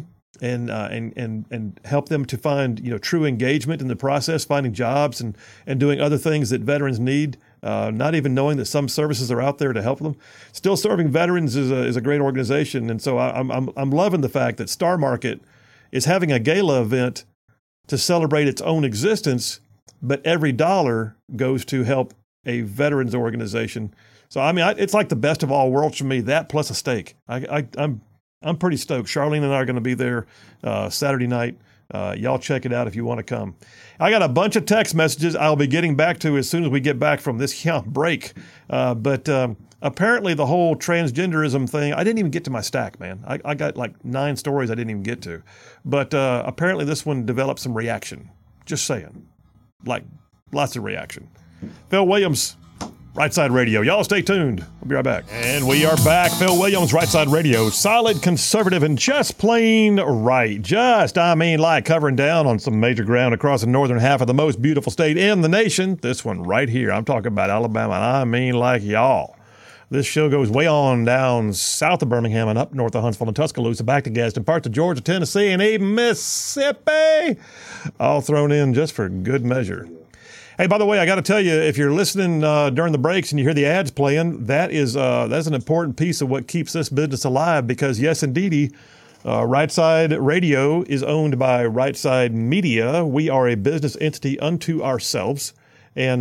and help them to find true engagement in the process, finding jobs and doing other things that veterans need, not even knowing that some services are out there to help them. Still Serving Veterans is a great organization, and so I'm loving the fact that Star Market is having a gala event to celebrate its own existence, but every dollar goes to help a veterans organization. So I mean, it's like the best of all worlds for me. That plus a steak. I'm pretty stoked. Charlene and I are going to be there Saturday night. Y'all check it out if you want to come. I got a bunch of text messages I'll be getting back to as soon as we get back from this break. But apparently the whole transgenderism thing, I didn't even get to my stack, man. I got like 9 stories I didn't even get to. But apparently this one developed some reaction. Just saying. Like, lots of reaction. Phil Williams, Right Side Radio. Y'all stay tuned. We'll be right back. And we are back. Phil Williams, Right Side Radio. Solid, conservative, and just plain right. Like covering down on some major ground across the northern half of the most beautiful state in the nation. This one right here. I'm talking about Alabama, and I mean like y'all. This show goes way on down south of Birmingham and up north of Huntsville and Tuscaloosa, back to Gadsden, parts of Georgia, Tennessee, and even Mississippi. All thrown in just for good measure. Hey, by the way, I got to tell you, if you're listening during the breaks and you hear the ads playing, that's an important piece of what keeps this business alive, because yes, indeedy, Right Side Radio is owned by Right Side Media. We are a business entity unto ourselves, and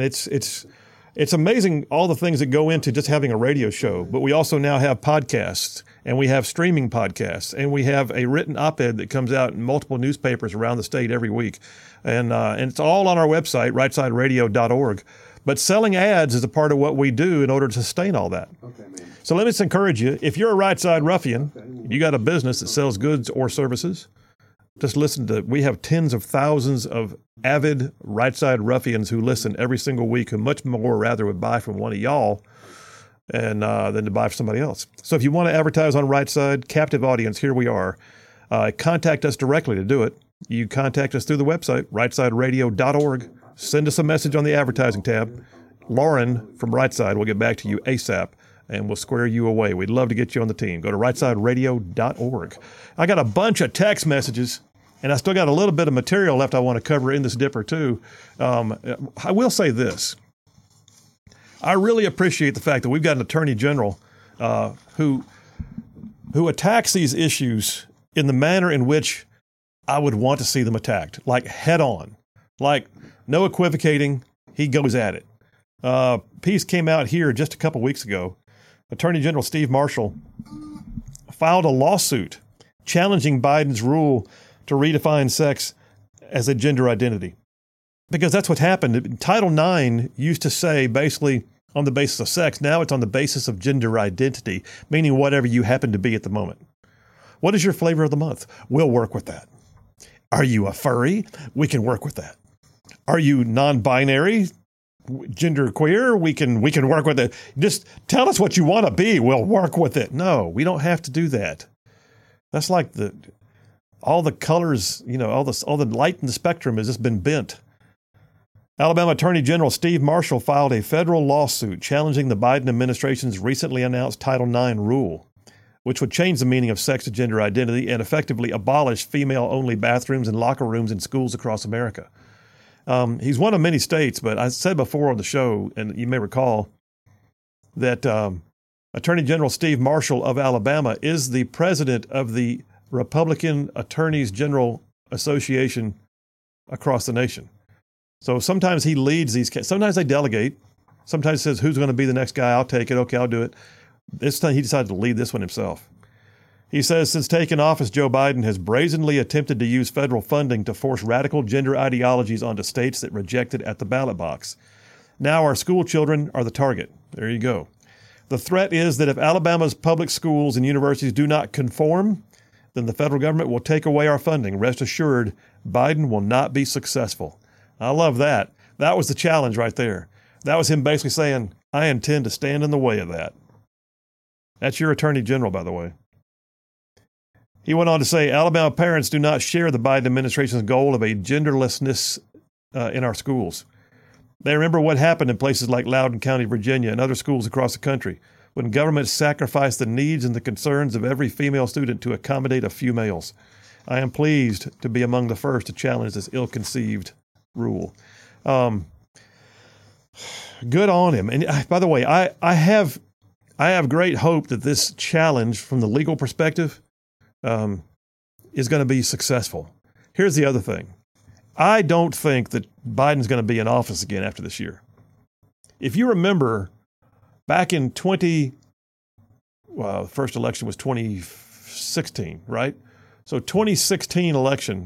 it's amazing all the things that go into just having a radio show. But we also now have podcasts, and we have streaming podcasts, and we have a written op-ed that comes out in multiple newspapers around the state every week. And it's all on our website, rightsideradio.org. But selling ads is a part of what we do in order to sustain all that. Okay, man. So let me just encourage you, if you're a Right Side ruffian, you got a business that sells goods or services, just listen to, we have tens of thousands of avid Right Side ruffians who listen every single week, who much more rather would buy from one of y'all than to buy from somebody else. So if you want to advertise on Right Side, captive audience, here we are. Contact us directly to do it. You contact us through the website, rightsideradio.org. Send us a message on the advertising tab. Lauren from Right Side will get back to you ASAP, and we'll square you away. We'd love to get you on the team. Go to rightsideradio.org. I got a bunch of text messages, and I still got a little bit of material left I want to cover in this dipper too. I will say this. I really appreciate the fact that we've got an attorney general who attacks these issues in the manner in which I would want to see them attacked, like head on, like no equivocating. He goes at it. Piece came out here just a couple weeks ago. Attorney General Steve Marshall filed a lawsuit challenging Biden's rule to redefine sex as a gender identity. Because that's what happened. Title IX used to say basically on the basis of sex. Now it's on the basis of gender identity, meaning whatever you happen to be at the moment. What is your flavor of the month? We'll work with that. Are you a furry? We can work with that. Are you non-binary, gender queer? We can work with it. Just tell us what you want to be. We'll work with it. No, we don't have to do that. That's like all the colors, all the light in the spectrum has just been bent. Alabama Attorney General Steve Marshall filed a federal lawsuit challenging the Biden administration's recently announced Title IX rule, which would change the meaning of sex to gender identity and effectively abolish female-only bathrooms and locker rooms in schools across America. He's one of many states, but I said before on the show, and you may recall, that Attorney General Steve Marshall of Alabama is the president of the Republican Attorneys General association across the nation. So sometimes he leads these. Sometimes they delegate. Sometimes he says, who's going to be the next guy? I'll take it. Okay, I'll do it. This time he decided to lead this one himself. He says, since taking office, Joe Biden has brazenly attempted to use federal funding to force radical gender ideologies onto states that reject it at the ballot box. Now our school children are the target. There you go. The threat is that if Alabama's public schools and universities do not conform, then the federal government will take away our funding. Rest assured, Biden will not be successful. I love that. That was the challenge right there. That was him basically saying, I intend to stand in the way of that. That's your attorney general, by the way. He went on to say, Alabama parents do not share the Biden administration's goal of a genderlessness in our schools. They remember what happened in places like Loudoun County, Virginia, and other schools across the country, when government sacrificed the needs and the concerns of every female student to accommodate a few males. I am pleased to be among the first to challenge this ill-conceived rule. Good on him. And by the way, I have great hope that this challenge from the legal perspective is going to be successful. Here's the other thing. I don't think that Biden's going to be in office again after this year. If you remember, back in the first election was 2016, right? So 2016 election,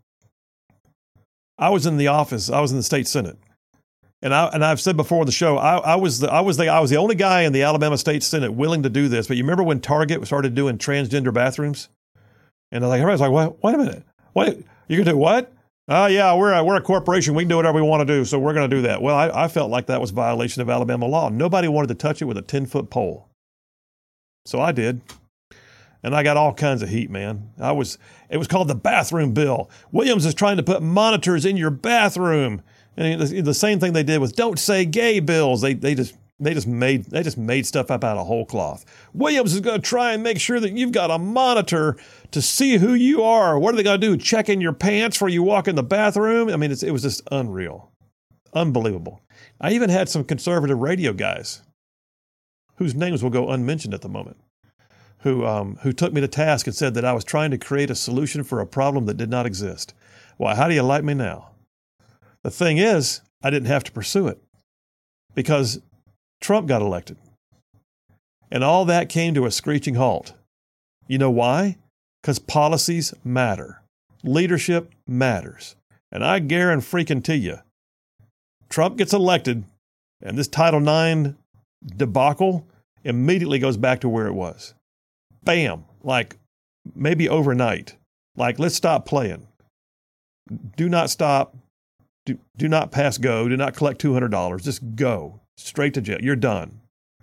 I was in the office. I was in the state Senate. And I've said before on the show, I was the only guy in the Alabama State Senate willing to do this. But you remember when Target started doing transgender bathrooms? And everybody's like, wait a minute. What? You can do what? Yeah, we're a corporation. We can do whatever we want to do, so we're going to do that. Well, I felt like that was a violation of Alabama law. Nobody wanted to touch it with a 10-foot pole. So I did. And I got all kinds of heat, man. It was called the bathroom bill. Williams is trying to put monitors in your bathroom. And the same thing they did with don't say gay bills. They just made stuff up out of whole cloth. Williams is going to try and make sure that you've got a monitor to see who you are. What are they going to do? Check in your pants before you walk in the bathroom? I mean, it was just unreal. Unbelievable. I even had some conservative radio guys whose names will go unmentioned at the moment, who took me to task and said that I was trying to create a solution for a problem that did not exist. Well, how do you like me now? The thing is, I didn't have to pursue it because Trump got elected. And all that came to a screeching halt. You know why? Because policies matter. Leadership matters. And I guarantee you, Trump gets elected, and this Title IX debacle immediately goes back to where it was. Bam! Like maybe overnight. Like, let's stop playing. Do not stop. Do not pass go. Do not collect $200. Just go. Straight to jail. You're done.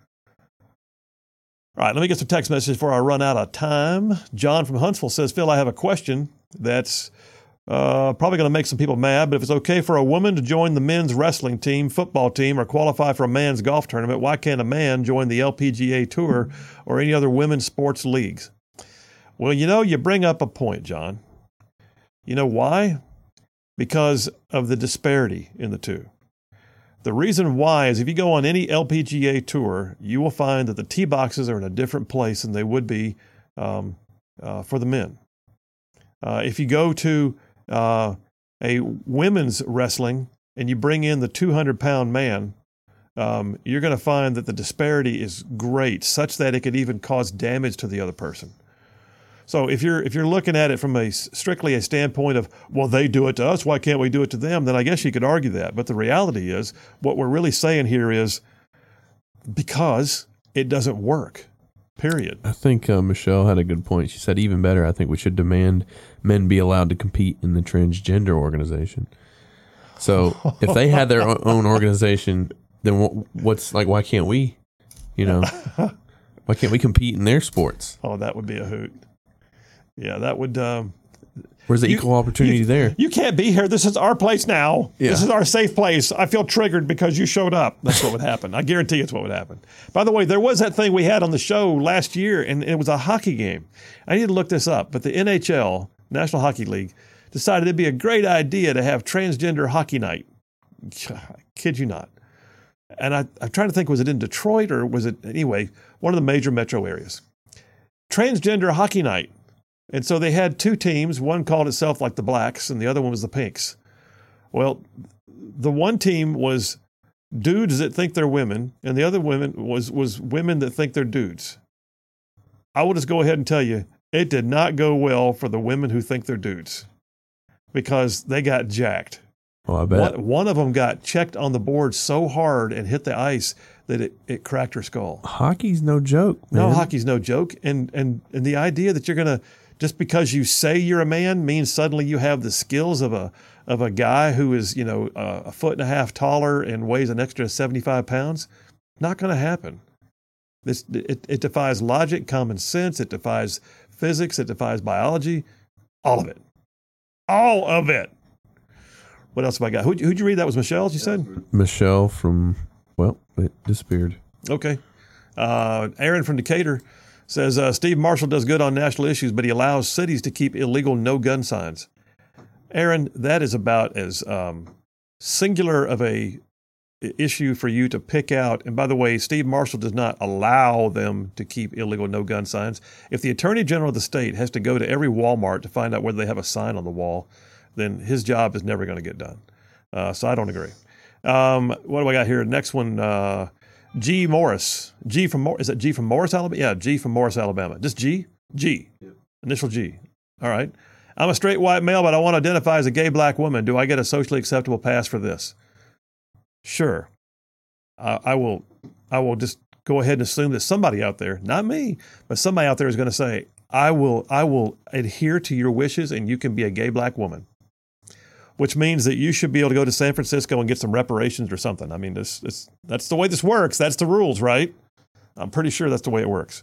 All right, let me get some text messages before I run out of time. John from Huntsville says, Phil, I have a question that's probably going to make some people mad, but if it's okay for a woman to join the men's wrestling team, football team, or qualify for a man's golf tournament, why can't a man join the LPGA Tour or any other women's sports leagues? Well, you bring up a point, John. You know why? Because of the disparity in the two. The reason why is if you go on any LPGA tour, you will find that the tee boxes are in a different place than they would be for the men. If you go to a women's wrestling and you bring in the 200-pound man, you're going to find that the disparity is great, such that it could even cause damage to the other person. So if you're looking at it from strictly a standpoint of, well, they do it to us, why can't we do it to them? Then I guess you could argue that. But the reality is, what we're really saying here is because it doesn't work, period. I think Michelle had a good point. She said, even better, I think we should demand men be allowed to compete in the transgender organization. So if they had their own organization, then why can't we, why can't we compete in their sports? Oh, that would be a hoot. Yeah, that would. Where's the equal opportunity there? You can't be here. This is our place now. Yeah. This is our safe place. I feel triggered because you showed up. That's what would happen. I guarantee it's what would happen. By the way, there was that thing we had on the show last year, and it was a hockey game. I need to look this up, but the NHL, National Hockey League, decided it'd be a great idea to have transgender hockey night. I kid you not. And I'm trying to think, was it in Detroit or was it, anyway, one of the major metro areas? Transgender hockey night. And so they had two teams. One called itself like the Blacks, and the other one was the Pinks. Well, the one team was dudes that think they're women, and the other women was women that think they're dudes. I will just go ahead and tell you, it did not go well for the women who think they're dudes because they got jacked. Oh, I bet. One of them got checked on the board so hard and hit the ice that it cracked her skull. Hockey's no joke, man. No, hockey's no joke. And the idea that you're going to, just because you say you're a man means suddenly you have the skills of a guy who is, a foot and a half taller and weighs an extra 75 pounds, not going to happen. It defies logic, common sense. It defies physics. It defies biology. All of it. All of it. What else have I got? Who'd you read? That was Michelle, you said? Michelle from, it disappeared. Okay. Aaron from Decatur says, Steve Marshall does good on national issues, but he allows cities to keep illegal no-gun signs. Aaron, that is about as singular of a issue for you to pick out. And by the way, Steve Marshall does not allow them to keep illegal no-gun signs. If the Attorney General of the state has to go to every Walmart to find out whether they have a sign on the wall, then his job is never going to get done. So I don't agree. What do I got here? Next one, G. Morris. Is it G from Morris, Alabama? Yeah, G from Morris, Alabama. Just G? G. Yep. Initial G. All right. I'm a straight white male, but I want to identify as a gay black woman. Do I get a socially acceptable pass for this? Sure. I will just go ahead and assume that somebody out there, not me, but somebody out there is going to say, I will adhere to your wishes and you can be a gay black woman. Which means that you should be able to go to San Francisco and get some reparations or something. I mean, that's the way this works. That's the rules, right? I'm pretty sure that's the way it works.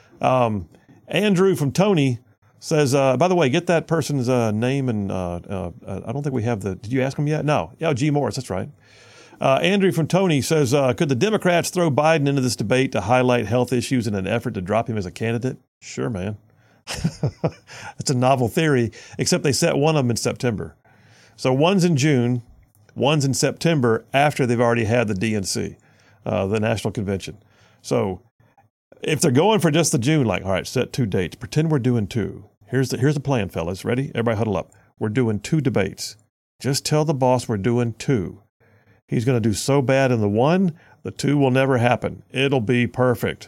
Andrew from Tony says, by the way, get that person's name and I don't think we have did you ask him yet? No. Yeah, G. Morris, that's right. Andrew from Tony says, could the Democrats throw Biden into this debate to highlight health issues in an effort to drop him as a candidate? Sure, man. That's a novel theory, except they set one of them in September. So one's in June, one's in September after they've already had the DNC, the National Convention. So if they're going for just the June, like, all right, set 2 dates. Pretend we're doing 2. Here's the plan, fellas. Ready? Everybody huddle up. We're doing 2 debates. Just tell the boss we're doing 2. He's going to do so bad in the 1, the 2 will never happen. It'll be perfect.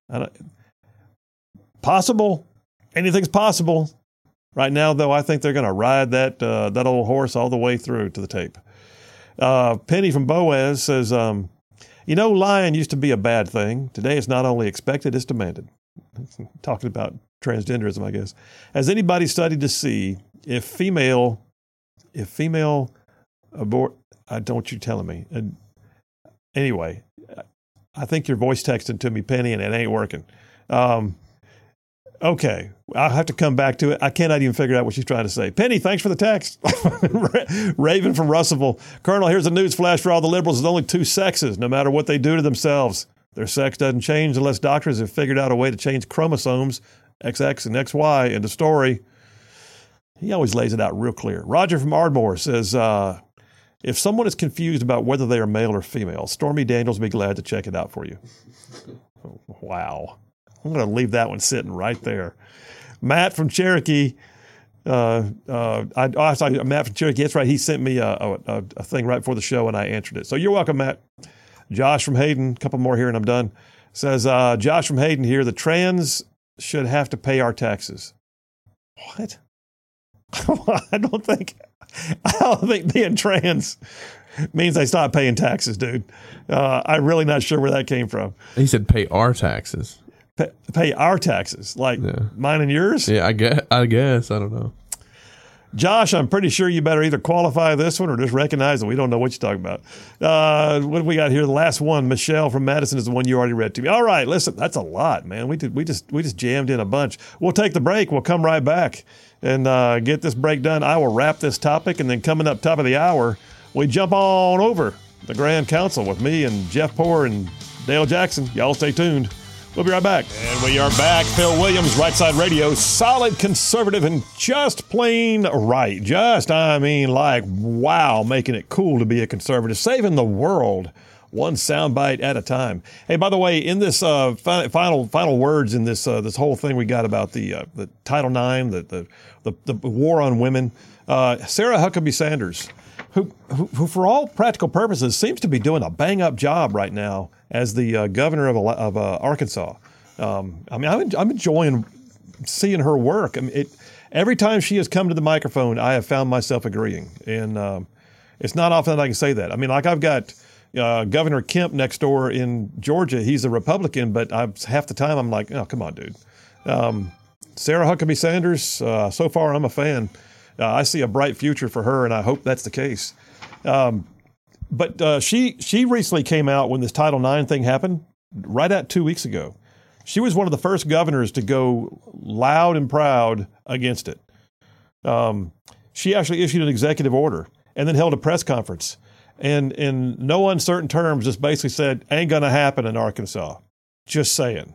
Possible. Anything's possible. Right now, though, I think they're going to ride that old horse all the way through to the tape. Penny from Boaz says, lying used to be a bad thing. Today, it's not only expected, it's demanded. Talking about transgenderism, I guess. Has anybody studied to see if female abort? Don't you telling me? Anyway, I think you're voice texting to me, Penny, and it ain't working. Okay, I'll have to come back to it. I cannot even figure out what she's trying to say. Penny, thanks for the text. Raven from Russellville. Colonel, here's a news flash for all the liberals. There's only 2 sexes, no matter what they do to themselves. Their sex doesn't change unless doctors have figured out a way to change chromosomes, XX and XY, in the story. He always lays it out real clear. Roger from Ardmore says, if someone is confused about whether they are male or female, Stormy Daniels will be glad to check it out for you. Wow. I'm going to leave that one sitting right there. Matt from Cherokee. I saw Matt from Cherokee. That's right. He sent me a thing right before the show, and I answered it. So you're welcome, Matt. Josh from Hayden. A couple more here, and I'm done. Says, Josh from Hayden here. The trans should have to pay our taxes. What? I don't think being trans means they stop paying taxes, dude. I'm really not sure where that came from. He said pay our taxes. Pay our taxes, like mine and yours? Yeah, I guess. I don't know. Josh, I'm pretty sure you better either qualify this one or just recognize that we don't know what you're talking about. What do we got here? The last one, Michelle from Madison, is the one you already read to me. All right, listen, that's a lot, man. We just jammed in a bunch. We'll take the break. We'll come right back and get this break done. I will wrap this topic, and then coming up top of the hour, we jump on over the Grand Council with me and Jeff Poore and Dale Jackson. Y'all stay tuned. We'll be right back. And we are back. Phil Williams, Right Side Radio, solid conservative and just plain right. Wow, making it cool to be a conservative, saving the world one soundbite at a time. Hey, by the way, in this final words in this this whole thing we got about the Title IX, the war on women, Sarah Huckabee Sanders, who for all practical purposes seems to be doing a bang up job right now as the governor of Arkansas. I mean, I'm enjoying seeing her work. I mean, every time she has come to the microphone, I have found myself agreeing, and it's not often that I can say that. I mean, like I've got Governor Kemp next door in Georgia. He's a Republican, but half the time I'm like, oh, come on, dude. Sarah Huckabee Sanders, so far I'm a fan. I see a bright future for her, and I hope that's the case. But she recently came out when this Title IX thing happened, right at 2 weeks ago. She was one of the first governors to go loud and proud against it. She actually issued an executive order and then held a press conference, and in no uncertain terms just basically said, ain't going to happen in Arkansas. Just saying.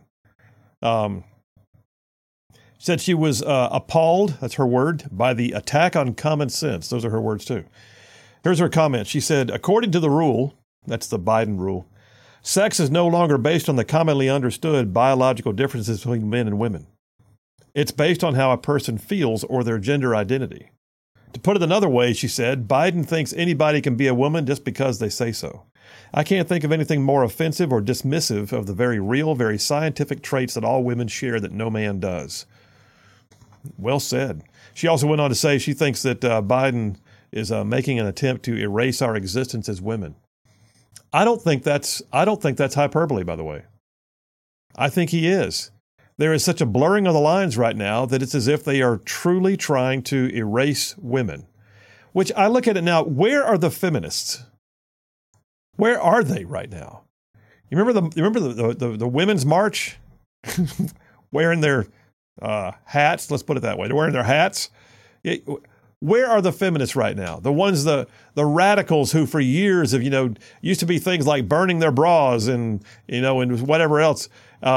Said she was appalled, that's her word, by the attack on common sense. Those are her words too. Here's her comment. She said, according to the rule, that's the Biden rule, sex is no longer based on the commonly understood biological differences between men and women. It's based on how a person feels or their gender identity. To put it another way, she said, Biden thinks anybody can be a woman just because they say so. I can't think of anything more offensive or dismissive of the very real, very scientific traits that all women share that no man does. Well said. She also went on to say she thinks that Biden is making an attempt to erase our existence as women. I don't think that's hyperbole, by the way. I think he is. There is such a blurring of the lines right now that it's as if they are truly trying to erase women. Which I look at it now, where are the feminists? Where are they right now? You remember the Women's March? Wearing their hats, let's put it that way. They're wearing their hats. Where are the feminists right now? The ones, the radicals who for years have, used to be things like burning their bras and whatever else,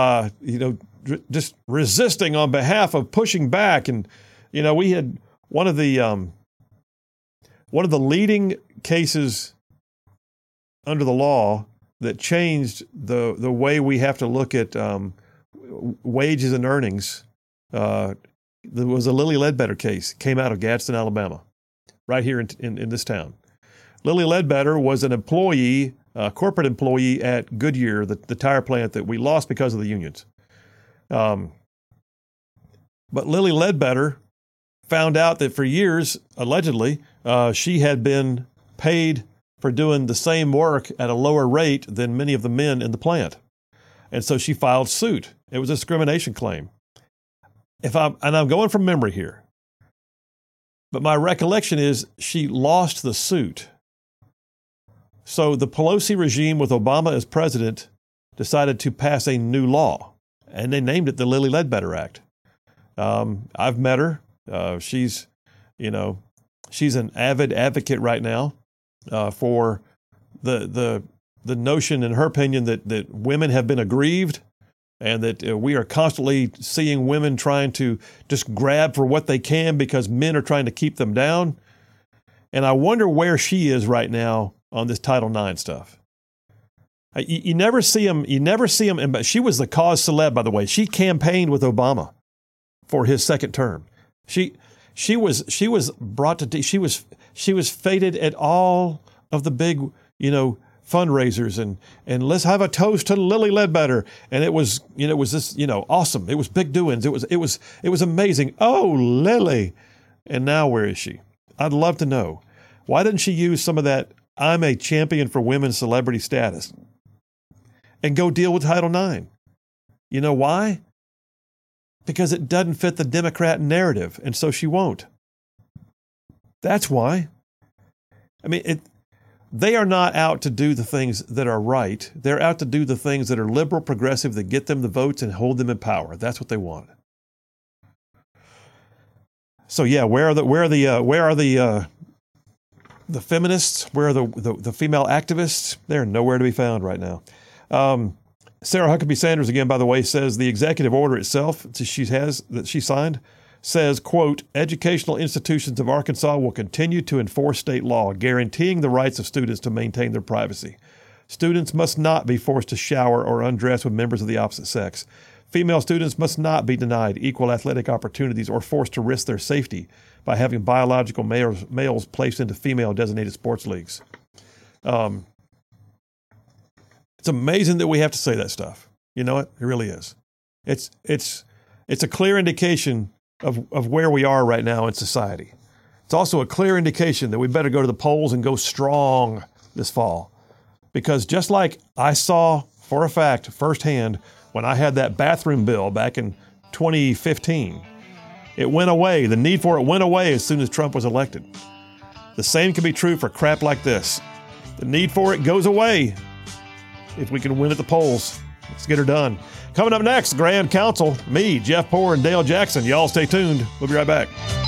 just resisting on behalf of pushing back. And, we had one of the leading cases under the law that changed the way we have to look at wages and earnings. There was a Lilly Ledbetter case, came out of Gadsden, Alabama, right here in this town. Lilly Ledbetter was an employee, corporate employee at Goodyear, the tire plant that we lost because of the unions. But Lilly Ledbetter found out that for years, allegedly, she had been paid for doing the same work at a lower rate than many of the men in the plant. And so she filed suit. It was a discrimination claim. I'm going from memory here, but my recollection is she lost the suit. So the Pelosi regime with Obama as president decided to pass a new law, and they named it the Lilly Ledbetter Act. I've met her. She's an avid advocate right now for the notion, in her opinion, that women have been aggrieved. And that we are constantly seeing women trying to just grab for what they can because men are trying to keep them down. And I wonder where she is right now on this Title IX stuff. You never see them. But she was the cause celeb, by the way. She campaigned with Obama for his second term. She was brought to. She was feted at all of the big, fundraisers and let's have a toast to Lilly Ledbetter. And it was this, awesome. It was big doings. It was amazing. Oh, Lilly. And now where is she? I'd love to know. Why didn't she use some of that I'm a champion for women's celebrity status and go deal with Title IX? You know why? Because it doesn't fit the Democrat narrative. And so she won't. That's why. I mean, they are not out to do the things that are right. They're out to do the things that are liberal, progressive, that get them the votes and hold them in power. That's what they want. So yeah, where are the feminists? Where are the female activists? They're nowhere to be found right now. Sarah Huckabee Sanders, again, by the way, says the executive order itself that she signed says, quote, educational institutions of Arkansas will continue to enforce state law, guaranteeing the rights of students to maintain their privacy. Students must not be forced to shower or undress with members of the opposite sex. Female students must not be denied equal athletic opportunities or forced to risk their safety by having biological males placed into female-designated sports leagues. It's amazing that we have to say that stuff. You know it? It really is. It's a clear indication of where we are right now in society. It's also a clear indication that we better go to the polls and go strong this fall. Because just like I saw for a fact firsthand when I had that bathroom bill back in 2015, it went away. The need for it went away as soon as Trump was elected. The same can be true for crap like this. The need for it goes away if we can win at the polls. Let's get her done. Coming up next, Grand Council, me, Jeff Poore, and Dale Jackson. Y'all stay tuned. We'll be right back.